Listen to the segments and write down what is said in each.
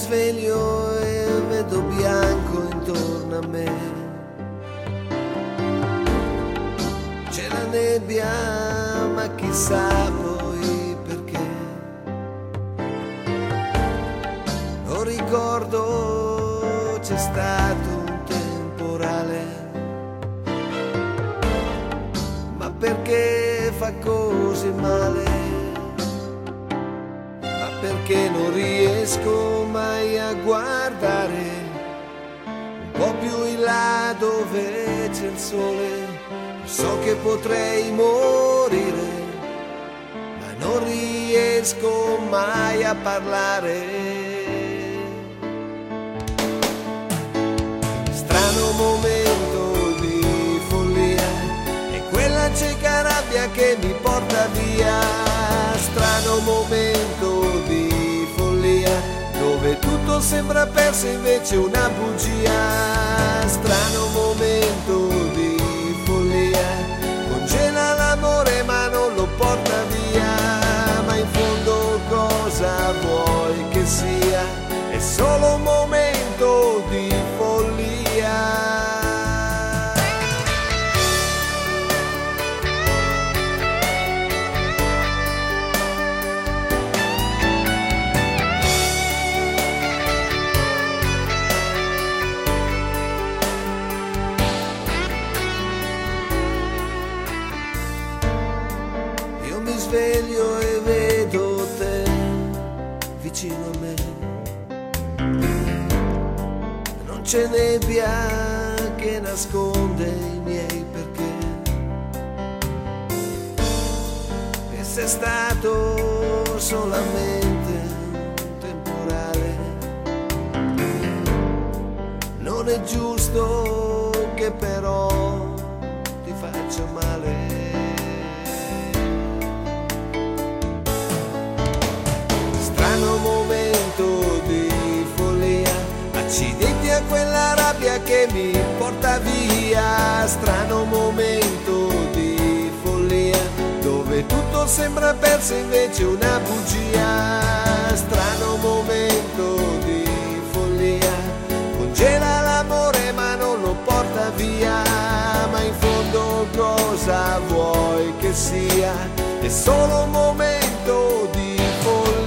sveglio e vedo bianco intorno a me. C'è la nebbia, ma chissà poi perché. Non ricordo, c'è stato un temporale, ma perché fa così male? Ma perché non riesco mai a guardare un po' più in là dove c'è il sole? So che potrei morire, ma non riesco mai a parlare. Strano momento di follia, è quella cieca rabbia che mi porta via. Strano momento di follia, dove tutto sembra perso invece una bugia. Strano momento di follia, congela l'amore ma non lo porta via. Ma in fondo cosa vuoi che sia? È solo un momento di follia. Mi sveglio e vedo te vicino a me. Non c'è nebbia che nasconde i miei perché. E se è stato solamente un temporale, non è giusto che però ti faccia male. Strano momento di follia, accidenti a quella rabbia che mi porta via. Strano momento di follia, dove tutto sembra perso invece una bugia. Strano momento di follia, congela l'amore ma non lo porta via. Ma in fondo cosa vuoi che sia? È solo un momento di follia.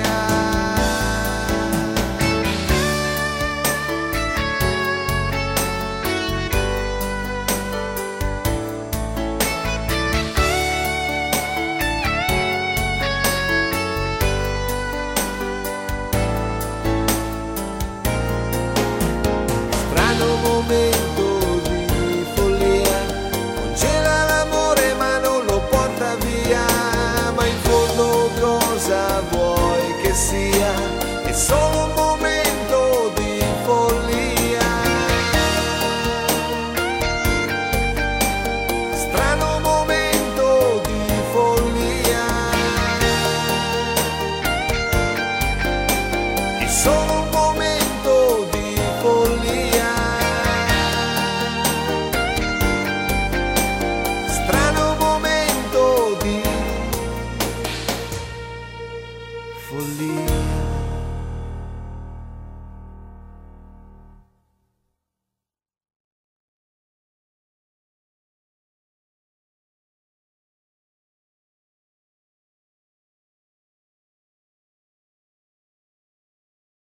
Momento di follia, congela l'amore ma non lo porta via. Ma in fondo cosa vuoi che sia? È solo un momento di follia. Strano momento di follia, è solo un momento di follia. Follia.